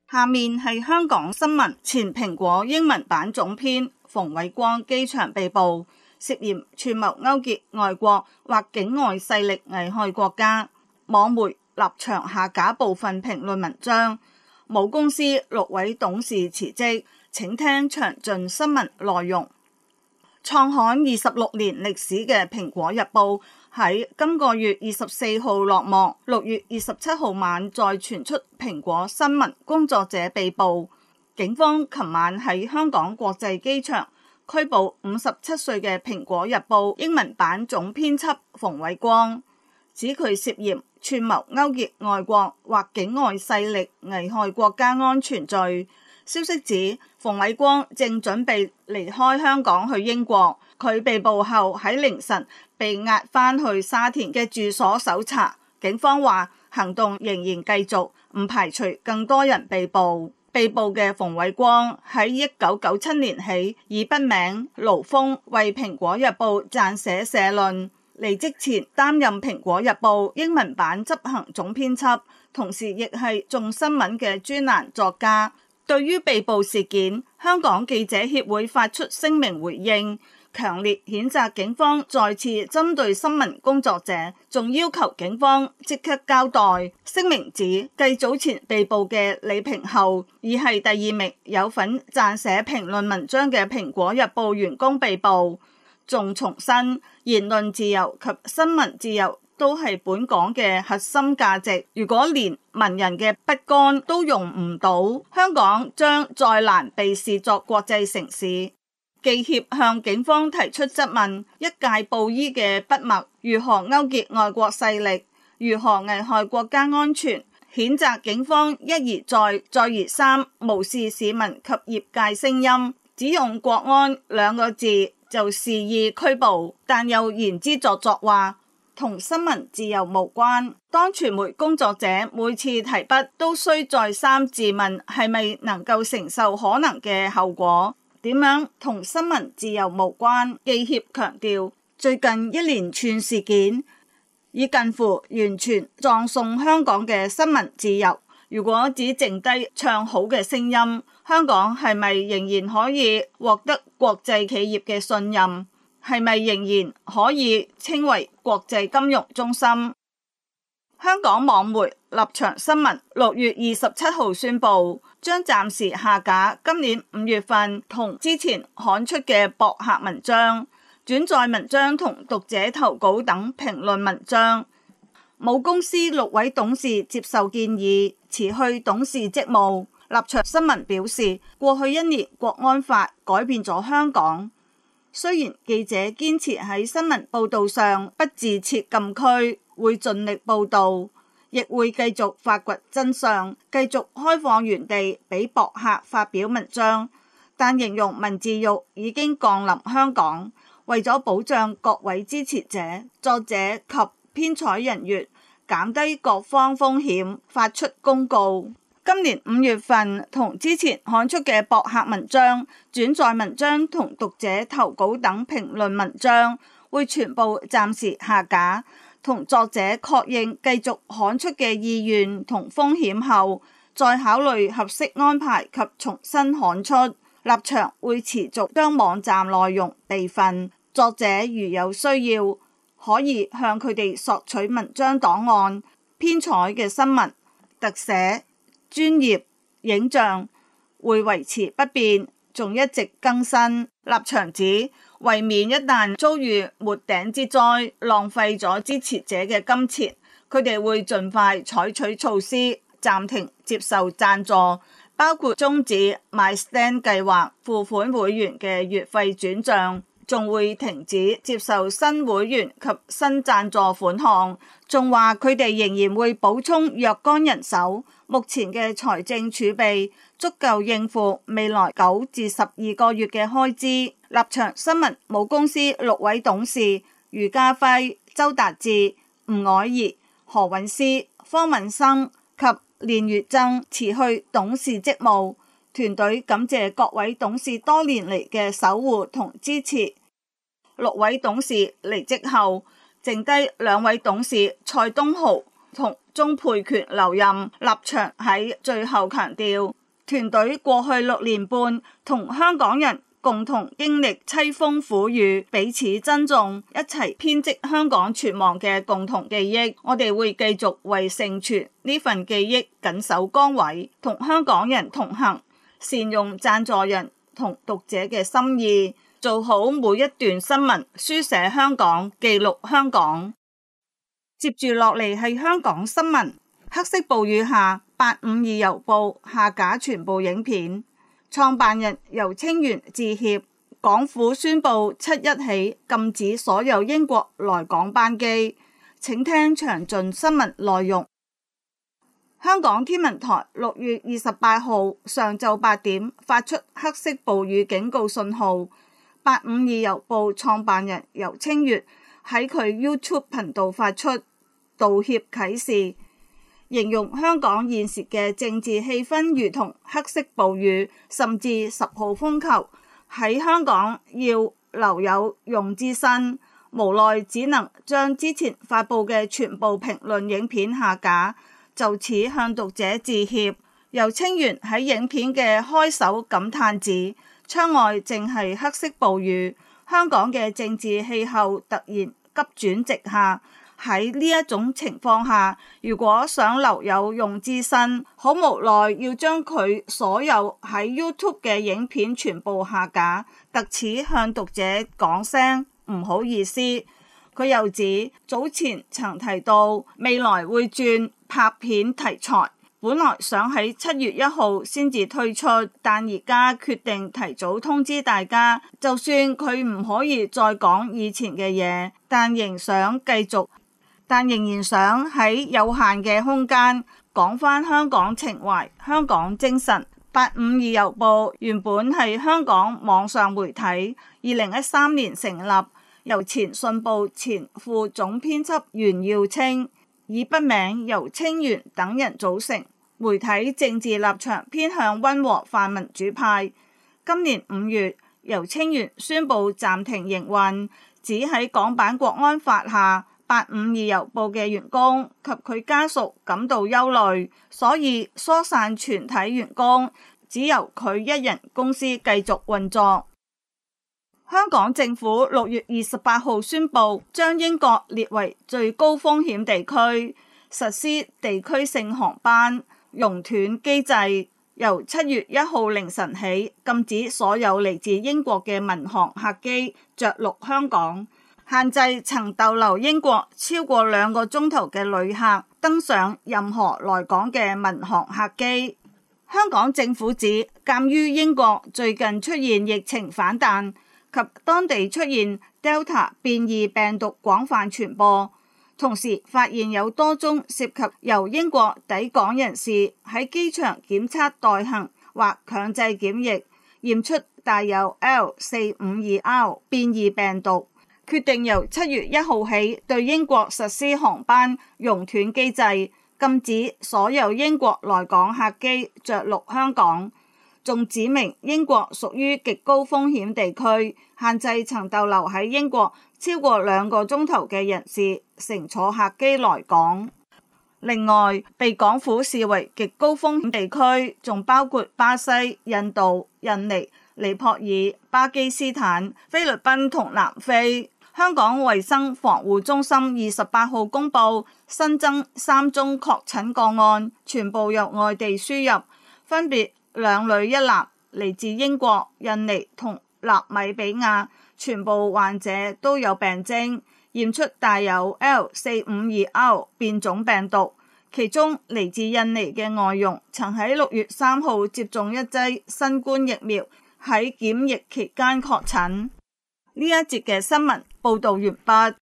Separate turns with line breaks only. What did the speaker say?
下面係香港新聞，前蘋果英文版總編馮偉光機場被捕，涉嫌串謀勾結外國或境外勢力危害國家。網媒立場下架部分評論文章，母公司6位董事辭職，請聽詳盡新聞內容。創刊26年歷史嘅蘋果日報喺今個月24號落幕，6月27號晚再傳出蘋果新聞工作者被捕。警方琴晚喺香港國際機場拘捕57歲嘅蘋果日報英文版總編輯馮偉光，指佢涉嫌串謀勾結外國或境外勢力危害國家安全罪。消息指馮偉光正準備離開香港去英國，佢被捕後喺凌晨被押返去沙田嘅住所搜查。警方話行動仍然繼續，唔排除更多人被捕。被捕嘅馮偉光喺1997年起以筆名盧峰為蘋果日報撰寫社論，離職前擔任蘋果日報英文版執行總編輯，同時亦係眾新聞嘅專欄作家。對於被捕事件，香港記者協會發出聲明回應，強烈譴責警方再次針對新聞工作者，仲要求警方即刻交代。聲明指繼早前被捕嘅李平後，已係第2名有份撰寫評論文章嘅蘋果日報員工被捕，仲重申言論自由及新聞自由都係本港嘅核心價值，如果連文人嘅不甘都容唔到，香港將再難被視作國際城市。記協向警方提出質問，一介布衣嘅筆墨如何勾結外國勢力，如何危害國家安全，譴責警方一而再再而三無視市民及業界聲音，只用國安2個字就肆意拘捕，但又言之鑿鑿話同新聞自由無關。當傳媒工作者每次提筆都需再三自問係咪能夠承受可能嘅後果，點樣同新聞自由無關？記協強調，最近一連串事件已近乎完全葬送香港嘅新聞自由。如果只剩低唱好嘅聲音，香港係咪仍然可以獲得國際企業嘅信任？係咪仍然可以稱為國際金融中心？香港網媒立場新聞6月27號宣布，將暫時下架今年5月份同之前刊出嘅博客文章、轉載文章同讀者投稿等評論文章。母公司6位董事接受建議辭去董事職務。立場新聞表示，過去1年國安法改變咗香港，雖然記者堅持喺新聞報道上不自設禁區，會盡力報道，亦會繼續發掘真相，繼續開放園地俾博客發表文章，但形容文字獄已經降臨香港。為咗保障各位支持者、作者及編採人員，減低各方風險，發出公告。今年5月份同之前刊出嘅博客文章、轉載文章同讀者投稿等評論文章會全部暫時下架，同作者確認繼續刊出嘅意願同風險後，再考慮合適安排及重新刊出。立場會持續將網站內容備份，作者如有需要，可以向佢哋索取文章檔案、編採嘅新聞、特寫、專頁、影像會維持不變，仲一直更新。立場指，為免一旦遭遇沒頂之災，浪費咗支持者嘅金錢，佢哋會盡快採取措施，暫停接受贊助，包括終止 MyStand 計劃付款會員嘅月費轉賬，仲會停止接受新會員及新贊助款項，仲話佢哋仍然會補充若干人手，目前嘅財政儲備足夠應付未來9至12個月嘅開支。立場新聞母公司6位董事余家輝、周達志、吳靄儀、何韻詩、方敏生及練乙錚辭去董事職務。團隊感謝各位董事多年嚟嘅守護同支持。6位董事離職後，剩低2位董事蔡東豪同鍾沛權留任。立場喺最後強調， 團隊過去6年半同香港人共同經歷淒風苦雨，彼此珍重，一齊編織香港存亡嘅共同記憶。我哋會繼續為承傳呢份記憶緊守崗位，同香港人同行，善用贊助人同讀者嘅心意，做好每一段新聞，書寫香港，記錄香港。接住落嚟係香港新聞。黑色暴雨下852郵報下架全部影片，創辦人游清源致歉。港府宣布7日起禁止所有英國來港班機，請聽詳盡新聞內容。香港天文台6月28號上晝8點發出黑色暴雨警告信號。852郵報創辦人游清源喺佢 YouTube 頻道發出道歉啟事，形容香港現時嘅政治氣氛如同黑色暴雨，甚至10號風球，喺香港要留有用之身，無奈只能將之前發佈嘅全部評論影片下架，就此向讀者致歉。游清源喺影片嘅開首感嘆指，窗外正係黑色暴雨，香港嘅政治氣候突然急轉直下。喺呢一種情況下，如果想留有用之身，好無奈要將佢所有喺 YouTube 嘅影片全部下架，特此向讀者講聲唔好意思。佢又指早前曾提到未來會轉拍片題材，本來想喺7月1號先至推出，但而家決定提早通知大家，就算佢唔可以再講以前嘅嘢，但仍然想喺有限嘅空間講返香港情懷、香港精神。852郵報原本係香港網上媒體，2013年成立，由前信報前副總編輯袁耀清以筆名游清源等人組成。媒體政治立場偏向溫和泛民主派。今年5月，游清源宣布暫停營運，指喺港版國安法下852郵報嘅員工及佢家屬感到憂慮，所以疏散全體員工，只由佢一人公司繼續運作。香港政府6月28號宣布將英國列為最高風險地區，實施地區性航班熔斷機制，由7月1號凌晨起禁止所有嚟自英國嘅民航客機着陸香港。限制曾逗留英國超過2個鐘頭嘅旅客登上任何來港嘅民航客機。香港政府指，鑑於英國最近出現疫情反彈及當地出現 Delta 變異病毒廣泛傳播，同時發現有多宗涉及由英國抵港人士喺機場檢測待行或強制檢疫，驗出帶有 L452R 變異病毒，決定由7月1號起對英國實施航班熔斷機制，禁止所有英國來港客機着陸香港。仲指明英國屬於極高風險地區，限制曾逗留喺英國超過2個鐘頭嘅人士乘坐客機來港。另外，被港府視為極高風險地區，仲包括巴西、印度、印尼、尼泊爾、巴基斯坦、菲律賓同南非。香港衛生防護中心28號公布新增3宗確診個案，全部由外地輸入，分別2女1男，嚟自英國、印尼同納米比亞，全部患者都有病徵，驗出帶有 L452R 變種病毒。其中嚟自印尼嘅外傭曾喺6月3號接種1劑新冠疫苗，喺檢疫期間確診。呢一節嘅新聞報道完畢。